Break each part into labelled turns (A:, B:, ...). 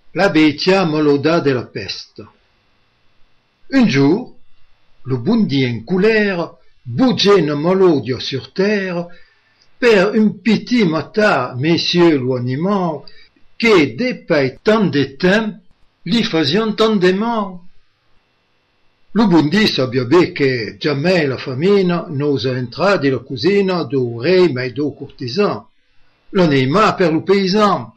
A: La bestia moloda de la peste. Un jour, le bundi en colère bougeait un molodio sur terre per un petit matin, messieurs l'animal, que depuis tant de temps li faisions tant de mal. Le bundi sabia bé que jamais la famine n'osa entrar de la cuisine do rei mai do courtisan, l'anima per lo paysan.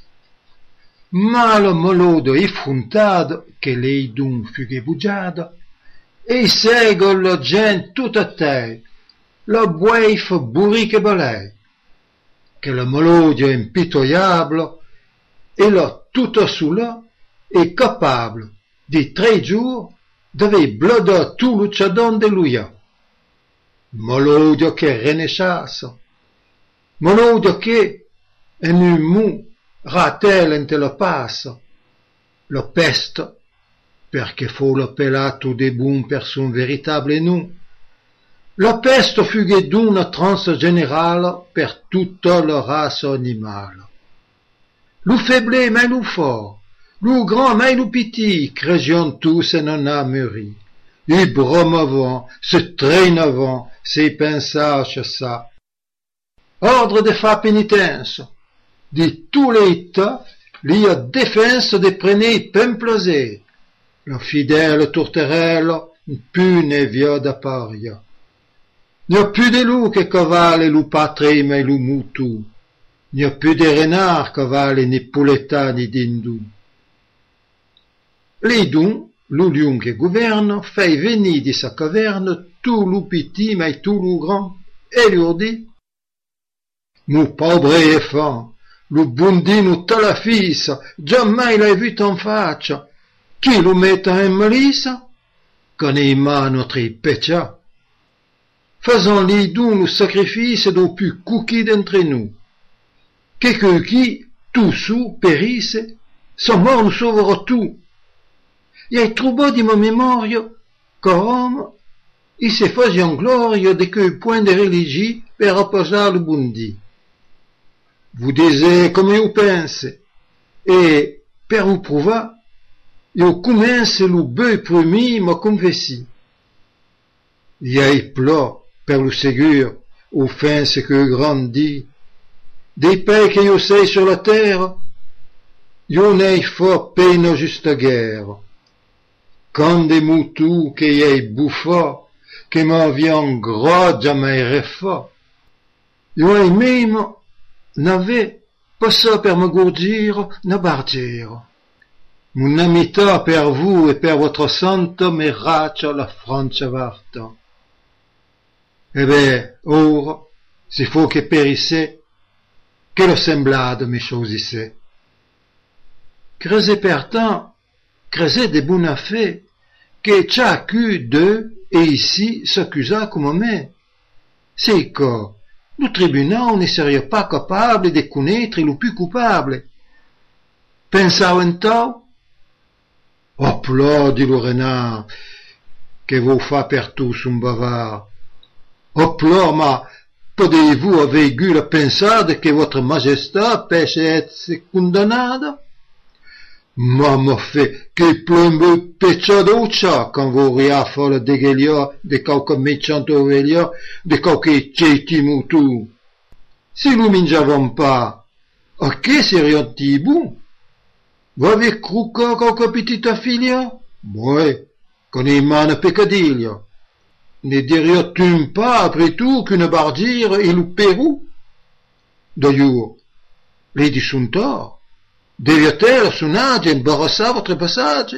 A: Ma le molodo effrontado che lei d'un fughe bugiada, e segue la gente tutta a te, la boeif burrique balei, che le molodio impitoyable, et là tout soula est capable de 3 jours d'aver bloda tout le tchadon de luia. Molodio che renesciassa, molodio che en un mou ratel inte la passa, la peste, perché fu l'appelato de bun per son véritable nom. La peste fughe d'una transe generale per tutta la race animale. Lo faible mais lo fort, lo grand mais lo petit, crégions tous en en ameurie. I bromavant, se traînavant, se pensage ça. Ordre de fa pénitence. De tous les états, il y a défense de prenez pemplosé. La fidèle tourterelle, pune via da paria. Il n'y a plus de loup que cavale loup patrie mais loup moutou. Il n'y a plus de renard cavale ni pouletta ni dindou. Les dons, le lion qui gouverne, fait venir de sa caverne tout loup petit mais tout loup grand, et lui dit, mon pauvre enfant, le bundi nous t'a la fils, jamais l'ai vu en faccia, qui le met en melissa, connaît-ma notre pétia. Faisons-lui donc le sacrifice d'au plus cookie d'entre nous. Que qui, tout sous, périsse, son mort nous sauvera tout. Il est trop beau de ma mémoire, comme il se faisait en gloire de que point de religie per opposer le bundi. Vous disiez comme vous pensez, et per vous prouver, vous commencez le bœuf premier m'a confessé. Il y a plat per le ségur, offense que grandit, des paix que vous sais sur la terre, vous n'avez fort peine juste guerre. Quand des moutous que y bouffa, que m'en vient gros jamais refa. Vous même n'avez pas ça per me gourdir, ne bardir. Mon amita per vous et per votre sante me raccia la Francia varta. Eh ben, or, s'il faut que périssait, que le semblade me choisissait. Creuser pertant, creuser des bonnes affaires, que chacun d'eux et ici s'accusa comme moi. C'est que le tribunal ne serait pas capable de connaître le plus coupable. Pensez en temps? Hop là, dit le renard, que vous fa per tous un bavard. Hop là, ma, podez-vous avoir eu la pensade que votre majesté pêche être condamnada? Ma fait que plombe peccia d'occia quand vous riaffa le déguelia de qualche méchant ovelia de qualche ceti moutou. Si nous mangeavons pas, à qui serions-ils bons? Vous avez crouca qualche petite filia? Ouais, qu'on est man peccadilla. Ne dirais-tu pas après tout qu'une bardire et le Pérou? D'ailleurs, les dit son tort. Devia-t-elle son âge embarrasser votre passage?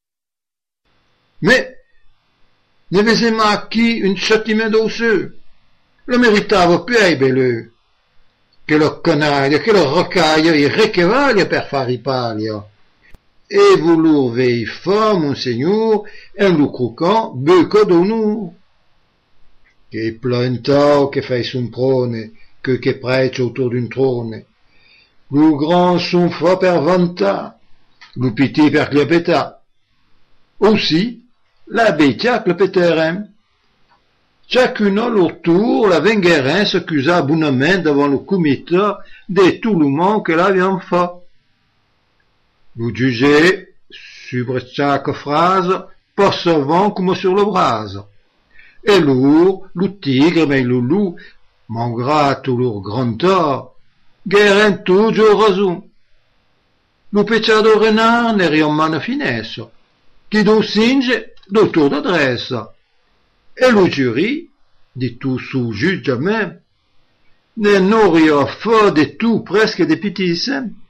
A: Mais, n'avez-vous acquis un châtiment d'osseux? Le méritava più bello, che lo canaille, che lo rocaille et requevaille per far ripalia. Et vous l'ouvez fa, monseigneur, en le croquant, becco d'onore. Che plantao che fai son prone, que prêche autour d'un trône. Le grand son fa per vanta, le petit per cliopeta. Aussi, la bestia clopeterem. Chacun à leur tour, la venguerin s'accusa bonnement devant le comité de tout le monde que l'avions fait. Lo juge, sobre chaque phrase, percevant comme sur le bras. Et lourd, le tigre, mais le loup, malgré tout leur grandeur, guérin toujours raison. Le pecciado renard n'est rien de finesse, qui do singe d'autour d'adresse. Et le jury, dit tout sous jugement, ne n'aurait fait de tout presque des petits.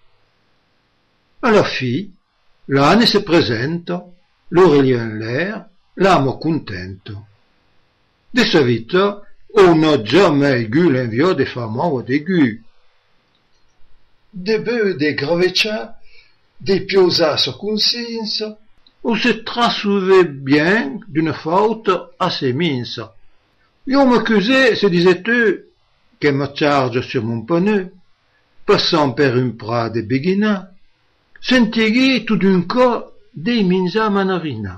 A: À la fille, l'âne se présente, l'oreille en l'air, l'âme contente. De sa vite, on n'a jamais eu l'envie des femmes ou des gueux. Des bœufs, des graveccias, des piosas conscience, on se transsouvait bien d'une faute assez mince. L'on m'accusait, se disait-eux, qu'elle me charge sur mon pneu, passant par une prade de béguina, sentigui tout d'un coup des minza manarina.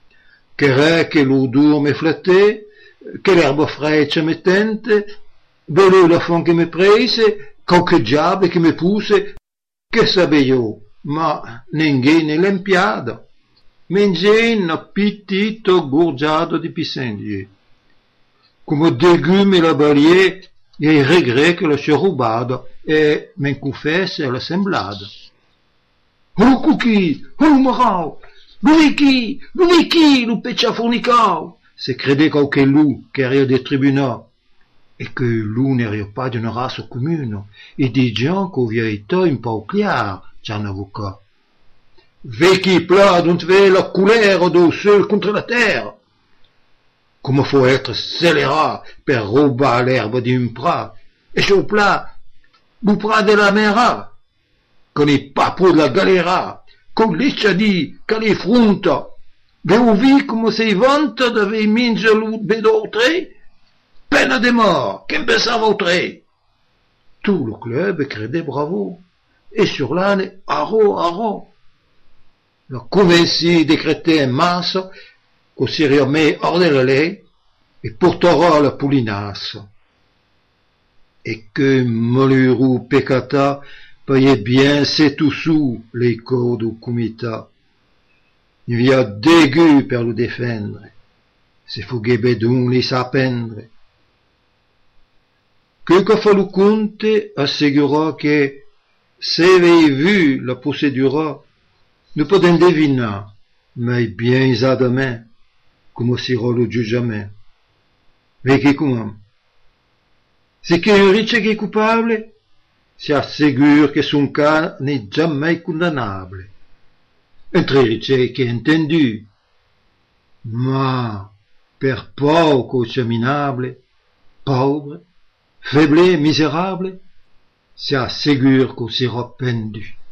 A: Que l'odeur me flattait, que l'herbe fraîche me tente, bello la fond que me presse, qualche diable che me pousse, che sapevo, ma ninguém ne l'empiada. Mangiai un appetito gorgiato di pissendier. Come dégume la balier, e regret que le cherubado, e men confesse la semblada. Oh cookie, oh marau, l'ouviki, le peccia fornicau, se crede qualche loup che arriva des tribunaux, et que loup n'arrive pas d'une race commune, et des gens qu'au vérité un peu clair, c'en avocat. Vecchi plat dont fait la couleur d'eau seul contre la terre. Comme faut être scélérat per robar l'herbe d'un prat, et sur plat, le prat de la mera, qu'on est pas pour la galéra, qu'on l'echa dit, qu'on les fronte, veu vi comme se vante d'avei minge l'out bed'autre, peine de mort, qu'en pensava autre. Tout le club credait bravo, et sur l'âne, haro. Le convaincu décrétait en masse qu'on s'y remet hors de la lait et portera la poulinasse. Et que Moluru peccata payait bien ses tout sous les codes au comita. Il y a dégu per le défendre. Se fughe bedun li sapendre. Que fa le conte assegura que s'avait vu la procédure, ne peut en deviner, mais bien isadement, comme sera le jugement. Mais qui comment? C'est qu'un riche qui est coupable, si assegure que son cas n'est jamais condamnable. Un très riche qui est entendu, mais per poco cheminable, pauvre, faible, misérable, si assegure qu'on sera pendu.